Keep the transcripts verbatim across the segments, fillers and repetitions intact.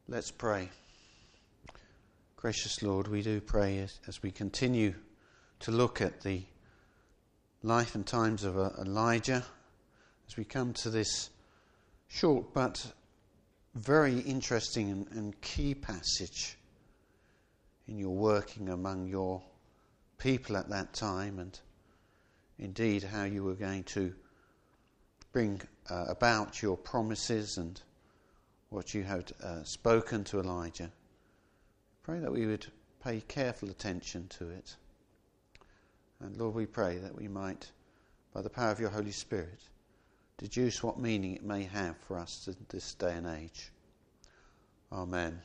Let's pray. Gracious Lord, we do pray as, as we continue to look at the life and times of uh, Elijah, as we come to this short but very interesting and, and key passage in your working among your people at that time, and indeed how you were going to bring uh, about your promises and what you had uh, spoken to Elijah. Pray that we would pay careful attention to it. And Lord, we pray that we might, by the power of your Holy Spirit, deduce what meaning it may have for us in this day and age. Amen.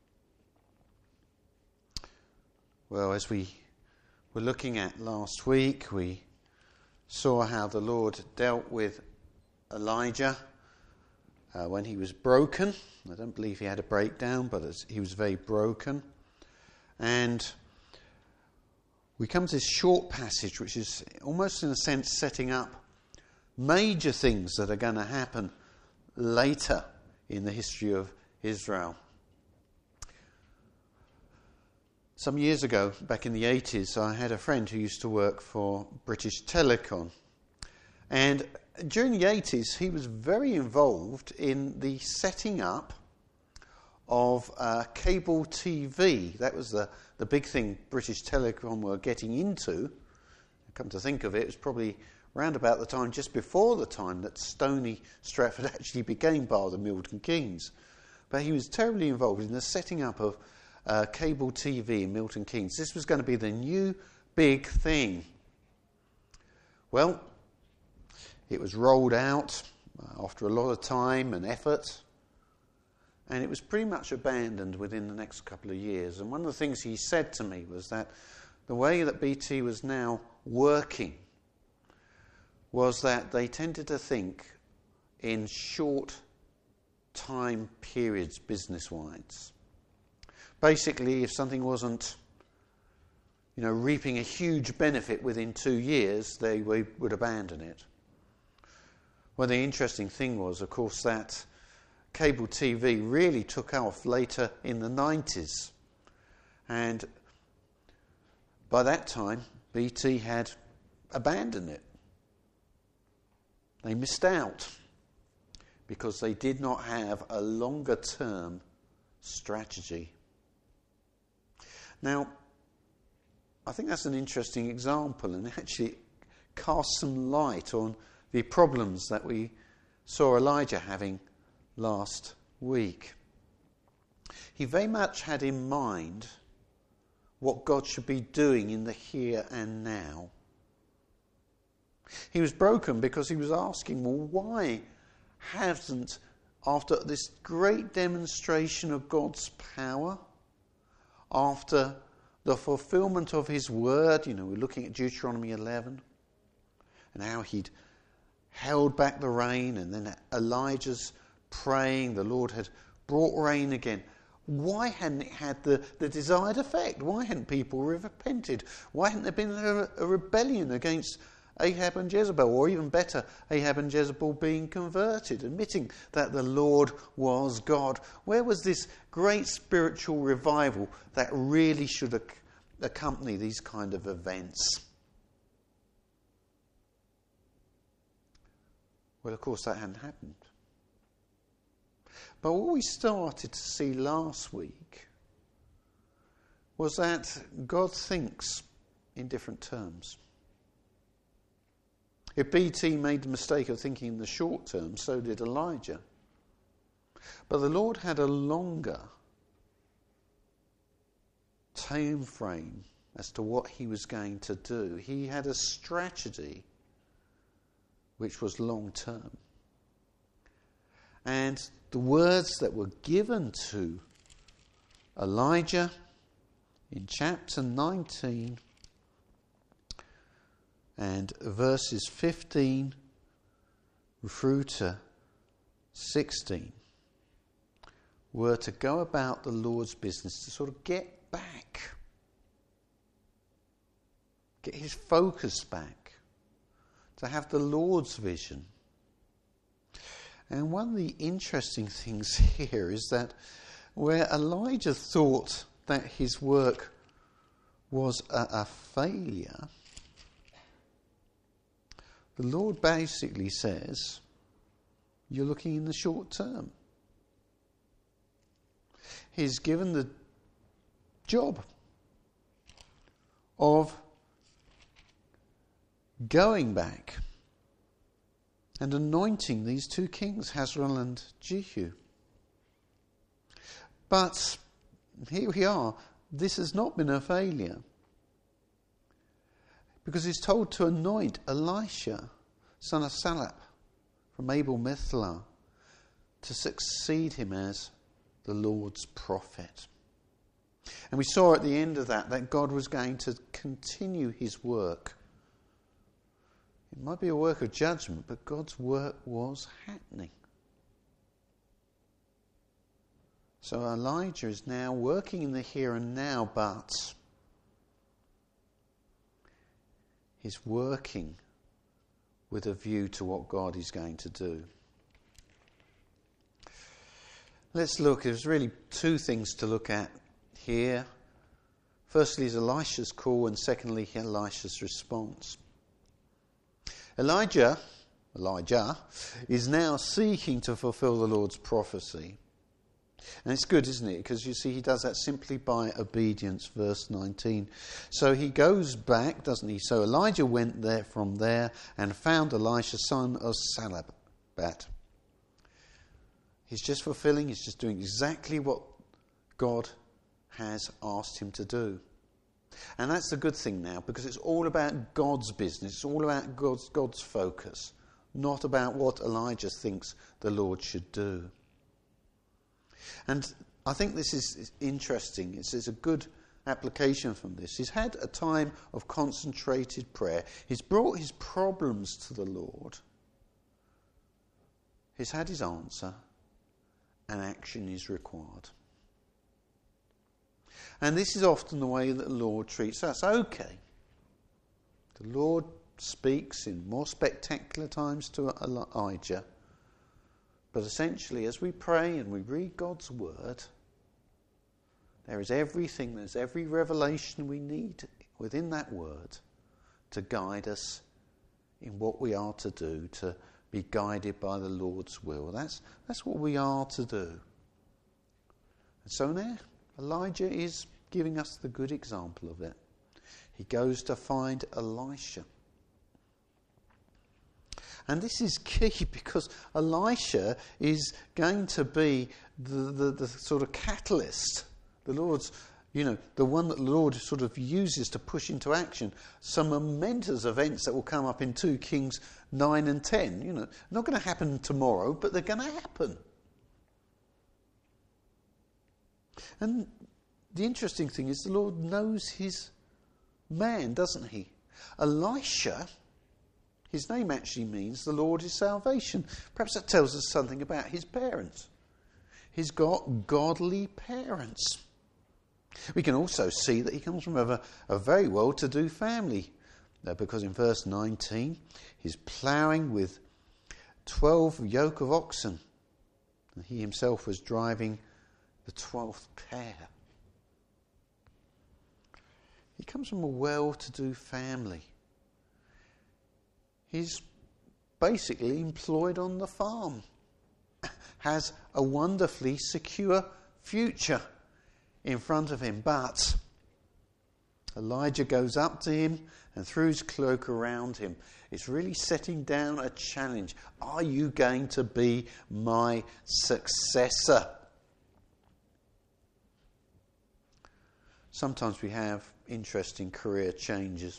Well, as we were looking at last week, we saw how the Lord dealt with Elijah uh, when he was broken. I don't believe he had a breakdown, but he was very broken. And we come to this short passage, which is almost in a sense setting up major things that are going to happen later in the history of Israel. Some years ago, back in the eighties, I had a friend who used to work for British Telecom. And during the eighties, he was very involved in the setting up of uh, cable T V. That was the, the big thing British Telecom were getting into. Come to think of it, it was probably around about the time, just before the time, that Stony Stratford actually became part of Milton Keynes. But he was terribly involved in the setting up of uh, cable T V in Milton Keynes. This was going to be the new big thing. Well, it was rolled out uh, after a lot of time and effort, and it was pretty much abandoned within the next couple of years. And one of the things he said to me was that the way that B T was now working was that they tended to think in short time periods business-wise. Basically, if something wasn't, you know, reaping a huge benefit within two years, they would abandon it. Well, the interesting thing was, of course, that cable T V really took off later in the nineties. And by that time, B T had abandoned it. They missed out because they did not have a longer term strategy. Now, I think that's an interesting example, and actually casts some light on the problems that we saw Elijah having last week. He very much had in mind what God should be doing in the here and now. He was broken because he was asking, well, why hasn't, after this great demonstration of God's power, after the fulfillment of his word, you know, we're looking at Deuteronomy eleven, and how he'd held back the rain, and then Elijah's praying, the Lord had brought rain again. Why hadn't it had the, the desired effect? Why hadn't people repented? Why hadn't there been a, a rebellion against Ahab and Jezebel, or even better, Ahab and Jezebel being converted, admitting that the Lord was God? Where was this great spiritual revival that really should ac- accompany these kind of events? Well, of course, that hadn't happened. But what we started to see last week was that God thinks in different terms. If B T made the mistake of thinking in the short term, so did Elijah. But the Lord had a longer time frame as to what he was going to do. He had a strategy which was long term. And the words that were given to Elijah in chapter nineteen and verses fifteen through to sixteen were to go about the Lord's business, to sort of get back, get his focus back, to have the Lord's vision. And one of the interesting things here is that where Elijah thought that his work was a, a failure, the Lord basically says, you're looking in the short term. He's given the job of going back and anointing these two kings, Hazael and Jehu. But here we are. This has not been a failure, because he's told to anoint Elisha, son of Salap, from Abel Mithlah, to succeed him as the Lord's prophet. And we saw at the end of that that God was going to continue his work. It might be a work of judgment, but God's work was happening. So Elijah is now working in the here and now, but he's working with a view to what God is going to do. Let's look. There's really two things to look at here. Firstly is Elisha's call, and secondly Elisha's response. Elijah, Elijah is now seeking to fulfill the Lord's prophecy. And it's good, isn't it? Because you see, he does that simply by obedience, verse nineteen. So he goes back, doesn't he? So Elijah went there from there and found Elisha, son of Shaphat. He's just fulfilling, he's just doing exactly what God has asked him to do. And that's the good thing now, because it's all about God's business. It's all about God's, God's focus, not about what Elijah thinks the Lord should do. And I think this is interesting. It's, it's a good application from this. He's had a time of concentrated prayer. He's brought his problems to the Lord. He's had his answer, and action is required. And this is often the way that the Lord treats us. Okay, the Lord speaks in more spectacular times to Elijah, but essentially as we pray and we read God's word, there is everything, there's every revelation we need within that word to guide us in what we are to do, to be guided by the Lord's will. That's, that's what we are to do. And so now Elijah is giving us the good example of it. He goes to find Elisha. And this is key, because Elisha is going to be the, the, the sort of catalyst, the Lord's, you know, the one that the Lord sort of uses to push into action some momentous events that will come up in two Kings nine and ten. You know, not going to happen tomorrow, but they're going to happen. And the interesting thing is the Lord knows his man, doesn't he? Elisha, his name actually means the Lord is salvation. Perhaps that tells us something about his parents. He's got godly parents. We can also see that he comes from a, a very well-to-do family, uh, because in verse nineteen, he's ploughing with twelve yoke of oxen, and he himself was driving the twelfth pair. He comes from a well-to-do family. He's basically employed on the farm, has a wonderfully secure future in front of him. But Elijah goes up to him and threw his cloak around him. It's really setting down a challenge. Are you going to be my successor? Sometimes we have interesting career changes.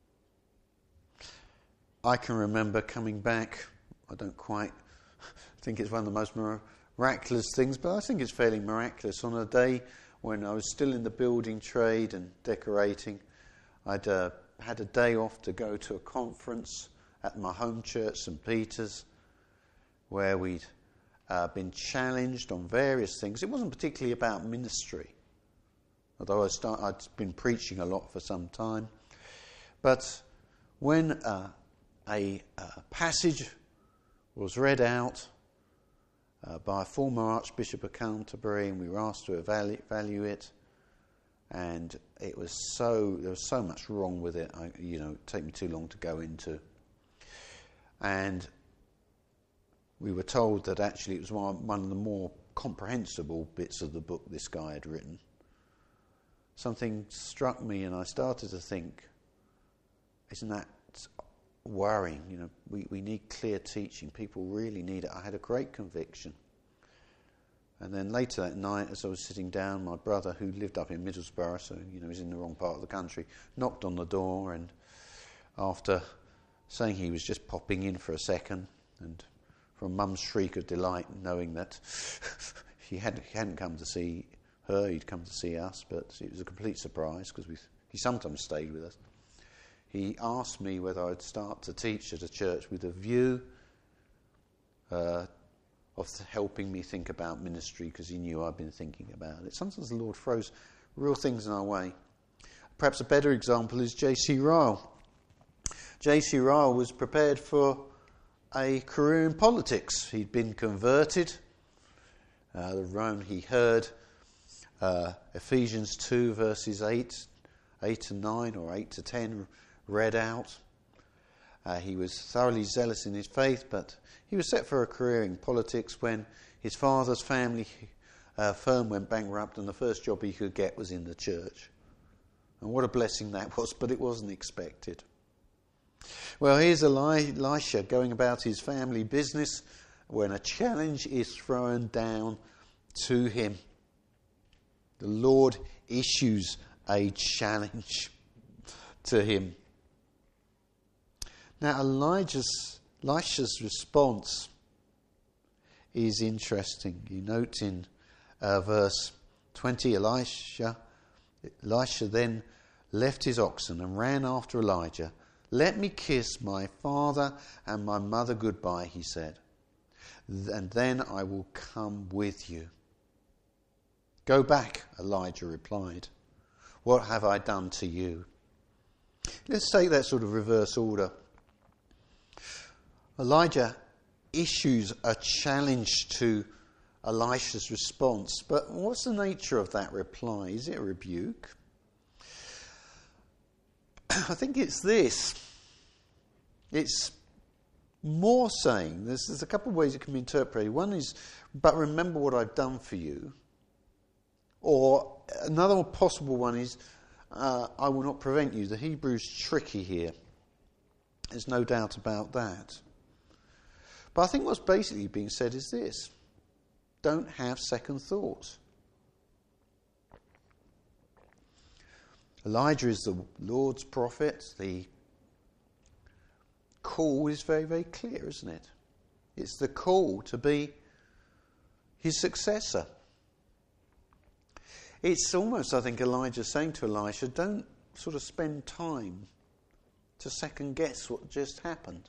I can remember coming back, I don't quite think it's one of the most miraculous things, but I think it's fairly miraculous. On a day when I was still in the building trade and decorating, I'd uh, had a day off to go to a conference at my home church, St Peter's, where we'd uh, been challenged on various things. It wasn't particularly about ministry, although I start, I'd been preaching a lot for some time. But when uh, a uh, passage was read out, uh, by a former Archbishop of Canterbury, and we were asked to evalu- value it. And it was so there was so much wrong with it. I, you know, it'd take me too long to go into. And we were told that actually it was one, one of the more comprehensible bits of the book this guy had written. Something struck me, and I started to think, isn't that worrying? You know, we, we need clear teaching. People really need it. I had a great conviction. And then later that night, as I was sitting down, my brother, who lived up in Middlesbrough, so you know, he's in the wrong part of the country, knocked on the door, and after saying he was just popping in for a second, and from Mum's shriek of delight, knowing that he, had, he hadn't come to see her, he'd come to see us, but it was a complete surprise because he sometimes stayed with us. He asked me whether I'd start to teach at a church with a view uh, of helping me think about ministry, because he knew I'd been thinking about it. Sometimes the Lord throws real things in our way. Perhaps a better example is J C Ryle. J C Ryle was prepared for a career in politics. He'd been converted. Uh, the Rome he heard uh, Ephesians two verses eight, eight to nine or eight to ten read out. Uh, he was thoroughly zealous in his faith, but he was set for a career in politics when his father's family uh, firm went bankrupt, and the first job he could get was in the church. And what a blessing that was, but it wasn't expected. Well, here's Elisha going about his family business when a challenge is thrown down to him. The Lord issues a challenge to him. Now, Elijah's, Elisha's response is interesting. You note in uh, verse twenty, Elisha, Elisha then left his oxen and ran after Elijah. "Let me kiss my father and my mother goodbye," he said, "and then I will come with you." "Go back," Elijah replied. "What have I done to you?" Let's take that sort of reverse order. Elijah issues a challenge to Elisha's response, but what's the nature of that reply? Is it a rebuke? I think it's this. It's more saying, there's, there's a couple of ways it can be interpreted. One is, but remember what I've done for you. Or another possible one is, uh, I will not prevent you. The Hebrew's tricky here. There's no doubt about that. But I think what's basically being said is this: don't have second thoughts. Elijah is the Lord's prophet. The call is very, very clear, isn't it? It's the call to be his successor. It's almost, I think, Elijah saying to Elisha, don't sort of spend time to second guess what just happened.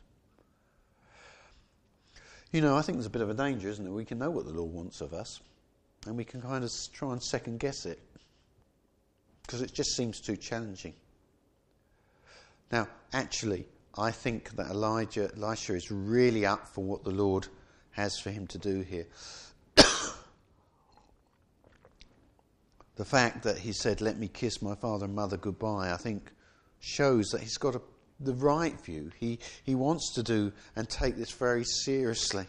You know, I think there's a bit of a danger, isn't it? We can know what the Lord wants of us, and we can kind of try and second guess it, because it just seems too challenging. Now, actually, I think that Elijah, Elisha is really up for what the Lord has for him to do here. The fact that he said, "Let me kiss my father and mother goodbye," I think shows that he's got a, the right view. He, he wants to do and take this very seriously.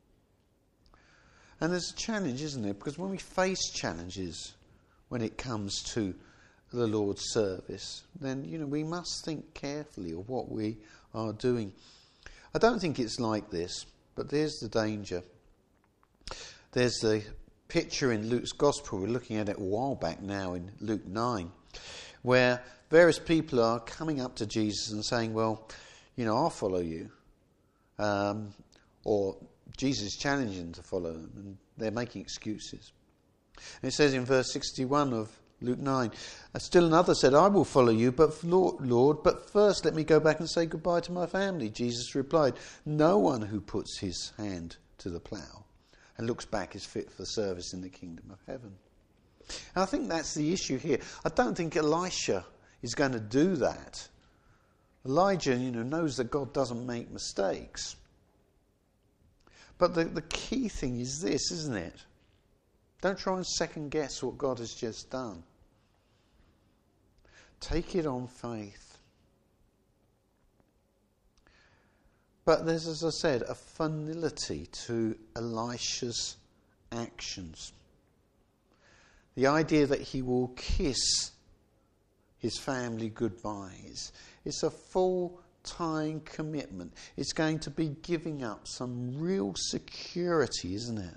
And there's a challenge, isn't it? Because when we face challenges, when it comes to the Lord's service, then, you know, we must think carefully of what we are doing. I don't think it's like this, but there's the danger. There's the picture in Luke's Gospel. We're looking at it a while back now in Luke nine, where various people are coming up to Jesus and saying, well, you know, I'll follow you. Um, or Jesus is challenging them to follow them, and they're making excuses. And it says in verse sixty-one of Luke nine, still another said, "I will follow you, but Lord, Lord, but first let me go back and say goodbye to my family." Jesus replied, "No one who puts his hand to the plough and looks back is fit for service in the kingdom of heaven." And I think that's the issue here. I don't think Elisha is going to do that. Elijah, you know, knows that God doesn't make mistakes. But the, the key thing is this, isn't it? Don't try and second guess what God has just done. Take it on faith. But there's, as I said, a finality to Elisha's actions. The idea that he will kiss his family goodbyes. It's a full-time commitment. It's going to be giving up some real security, isn't it?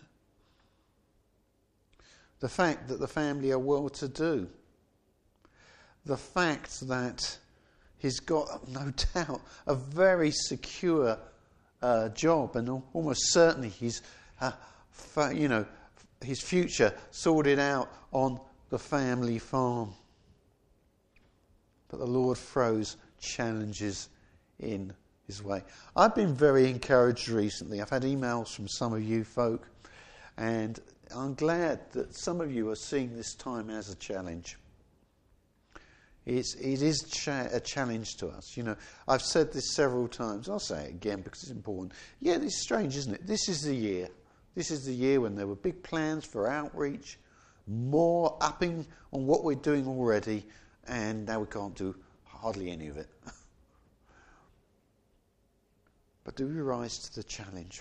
The fact that the family are well-to-do. The fact that he's got, no doubt, a very secure uh, job, and almost certainly he's, uh, fa- you know, his future sorted out on the family farm. But the Lord throws challenges in his way. I've been very encouraged recently. I've had emails from some of you folk, and I'm glad that some of you are seeing this time as a challenge. It's, it is cha- a challenge to us. You know, I've said this several times. I'll say it again because it's important. Yeah, it's strange, isn't it? This is the year. This is the year when there were big plans for outreach, more upping on what we're doing already, and now we can't do hardly any of it. But do we rise to the challenge?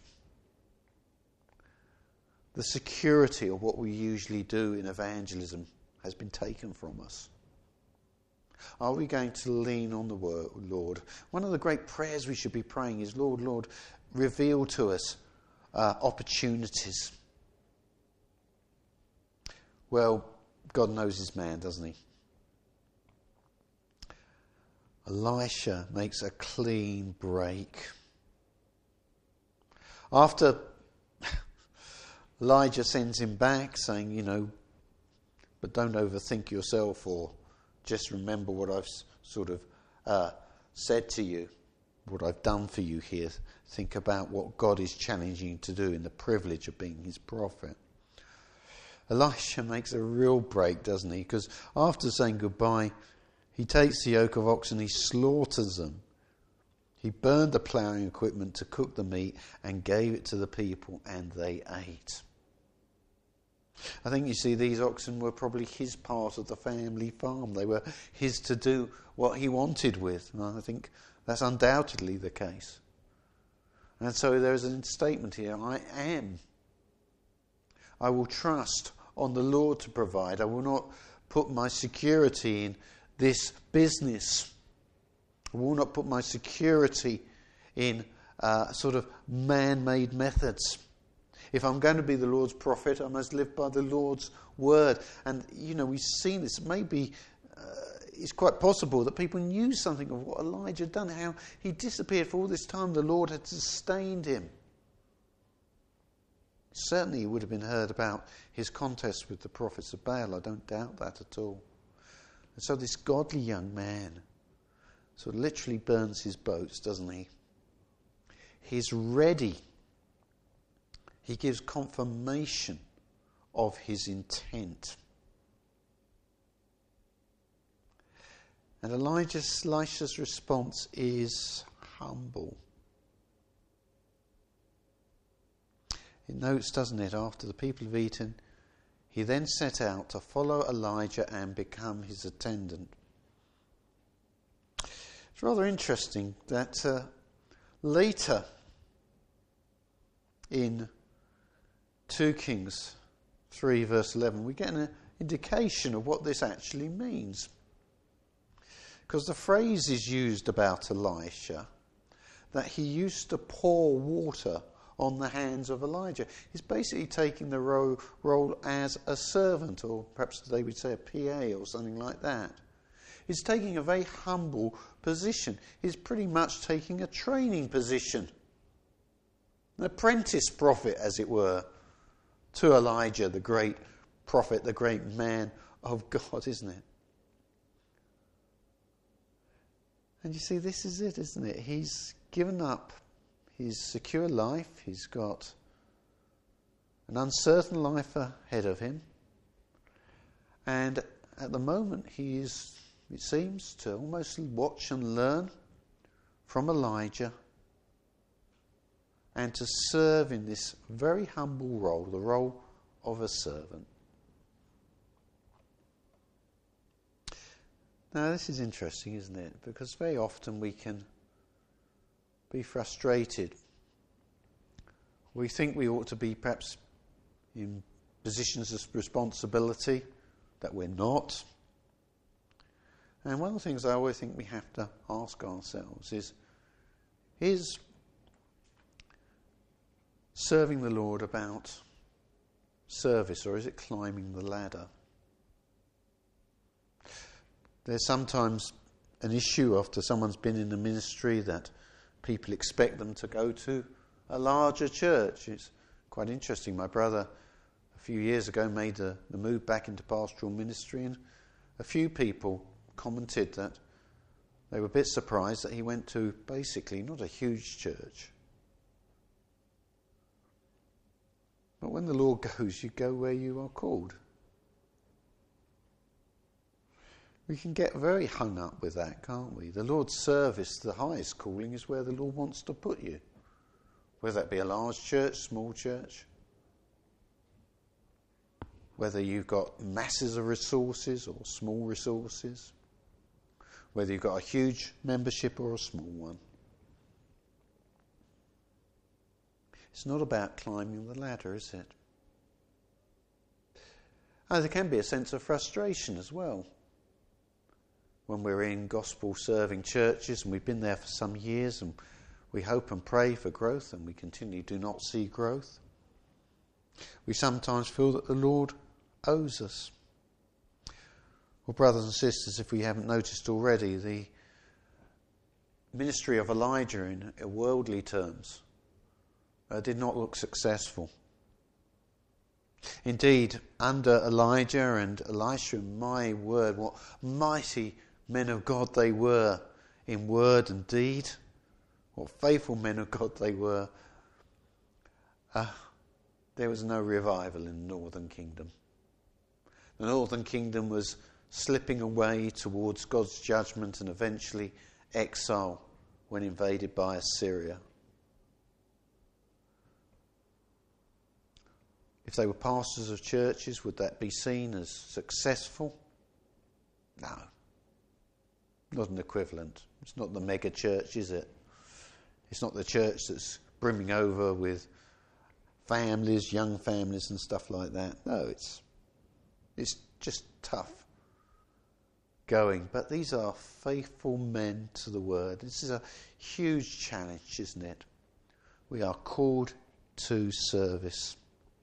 The security of what we usually do in evangelism has been taken from us. Are we going to lean on the word, Lord? One of the great prayers we should be praying is, Lord, Lord, reveal to us uh, opportunities. Well, God knows his man, doesn't he? Elisha makes a clean break. After Elijah sends him back saying, you know, but don't overthink yourself, or just remember what I've sort of uh, said to you, what I've done for you here. Think about what God is challenging you to do in the privilege of being his prophet. Elisha makes a real break, doesn't he? Because after saying goodbye, he takes the yoke of oxen, he slaughters them. He burned the ploughing equipment to cook the meat and gave it to the people, and they ate. I think, you see, these oxen were probably his part of the family farm. They were his to do what he wanted with. And I think that's undoubtedly the case. And so there is a statement here, I am. I will trust on the Lord to provide. I will not put my security in this business. I will not put my security in uh, sort of man-made methods. If I'm going to be the Lord's prophet, I must live by the Lord's word. And, you know, we've seen this. Maybe uh, it's quite possible that people knew something of what Elijah had done, how he disappeared for all this time. The Lord had sustained him. Certainly he would have been heard about his contest with the prophets of Baal. I don't doubt that at all. And so this godly young man sort of literally burns his boats, doesn't he? He's ready. He gives confirmation of his intent. And Elijah's, Elisha's response is humble. It notes, doesn't it, after the people have eaten, he then set out to follow Elijah and become his attendant. It's rather interesting that uh, later in two Kings three verse eleven, we get an indication of what this actually means. Because the phrase is used about Elisha that he used to pour water on the hands of Elijah. He's basically taking the role, role as a servant, or perhaps they would say a P A or something like that. He's taking a very humble position. He's pretty much taking a training position. An apprentice prophet, as it were, to Elijah, the great prophet, the great man of God, isn't it? And you see, this is it, isn't it? He's given up his secure life. He's got an uncertain life ahead of him. And at the moment, he is, it seems, to almost watch and learn from Elijah and to serve in this very humble role, the role of a servant. Now, this is interesting, isn't it? Because very often we can be frustrated. We think we ought to be perhaps in positions of responsibility that we're not. And one of the things I always think we have to ask ourselves is, is serving the Lord about service, or is it climbing the ladder? There's sometimes an issue after someone's been in the ministry that people expect them to go to a larger church. It's quite interesting. My brother, a few years ago, made the, the move back into pastoral ministry, and a few people commented that they were a bit surprised that he went to basically not a huge church. But when the Lord goes, you go where you are called. We can get very hung up with that, can't we? The Lord's service, the highest calling, is where the Lord wants to put you. Whether that be a large church, small church. Whether you've got masses of resources or small resources. Whether you've got a huge membership or a small one. It's not about climbing the ladder, is it? And there can be a sense of frustration as well. When we're in gospel-serving churches and we've been there for some years and we hope and pray for growth and we continually do not see growth, we sometimes feel that the Lord owes us. Well, brothers and sisters, if we haven't noticed already, the ministry of Elijah in worldly terms uh, did not look successful. Indeed, under Elijah and Elisha, my word, what mighty men of God they were in word and deed. What faithful men of God they were. Uh, there was no revival in the northern kingdom. The northern kingdom was slipping away towards God's judgment and eventually exile when invaded by Assyria. If they were pastors of churches, would that be seen as successful? No. Not an equivalent. It's not the mega church, is it? It's not the church that's brimming over with families, young families and stuff like that. No, it's it's just tough going. But these are faithful men to the word. This is a huge challenge, isn't it? We are called to service.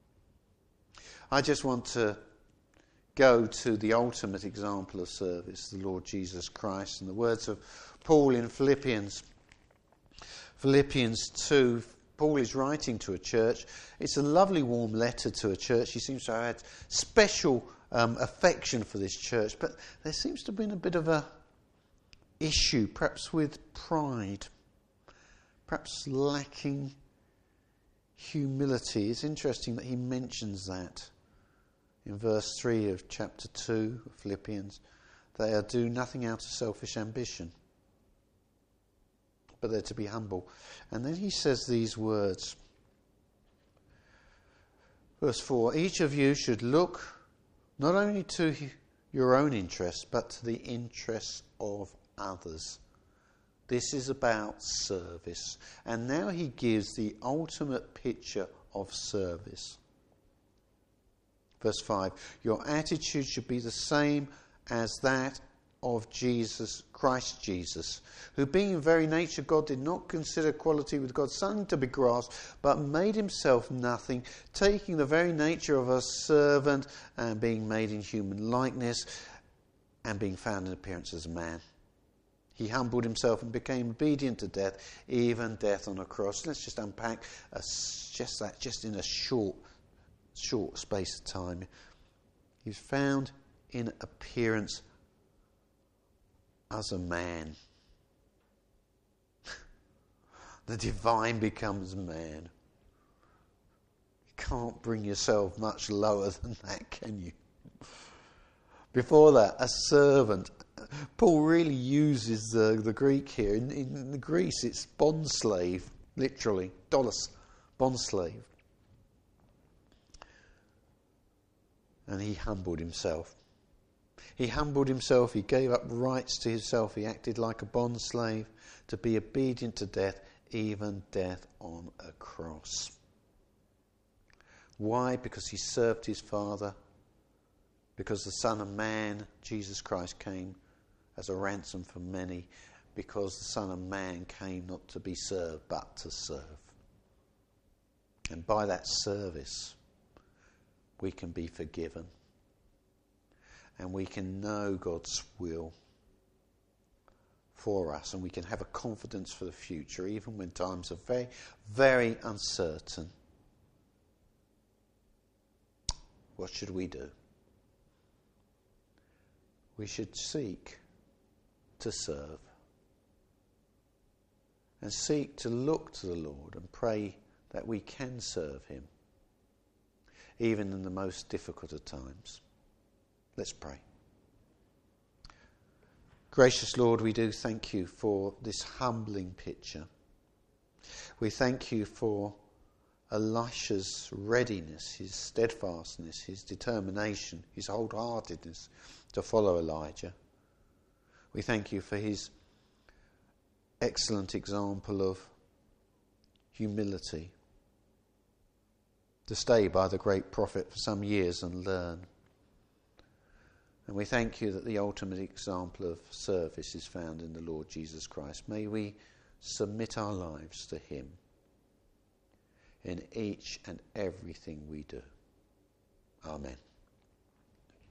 I just want to go to the ultimate example of service, the Lord Jesus Christ, and the words of Paul in Philippians. Philippians two, Paul is writing to a church. It's a lovely warm letter to a church. He seems to have had special um, affection for this church, but there seems to have been a bit of a issue, perhaps with pride, perhaps lacking humility. It's interesting that he mentions that in verse three of chapter two of Philippians. They are do nothing out of selfish ambition, but they're to be humble. And then he says these words. Verse four, each of you should look not only to your own interests, but to the interests of others. This is about service. And now he gives the ultimate picture of service. Verse five, your attitude should be the same as that of Jesus, Christ Jesus, who being in very nature God did not consider equality with God something to be grasped, but made himself nothing, taking the very nature of a servant and being made in human likeness and being found in appearance as a man. He humbled himself and became obedient to death, even death on a cross. Let's just unpack a, just that, just in a short, short space of time. He was found in appearance as a man. The divine becomes man. You can't bring yourself much lower than that, can you? Before that, a servant. Paul really uses the, the Greek here. In, in Greece, it's bond slave, literally, dolos, bondslave. And he humbled himself. He humbled himself, he gave up rights to himself, he acted like a bondslave to be obedient to death, even death on a cross. Why? Because he served his Father. Because the Son of Man, Jesus Christ, came as a ransom for many. Because the Son of Man came not to be served, but to serve. And by that service, we can be forgiven. And we can know God's will for us. And we can have a confidence for the future, even when times are very, very uncertain. What should we do? We should seek to serve. And seek to look to the Lord and pray that we can serve him, even in the most difficult of times. Let's pray. Gracious Lord, we do thank you for this humbling picture. We thank you for Elisha's readiness, his steadfastness, his determination, his wholeheartedness to follow Elijah. We thank you for his excellent example of humility, to stay by the great prophet for some years and learn. And we thank you that the ultimate example of service is found in the Lord Jesus Christ. May we submit our lives to him in each and everything we do. Amen.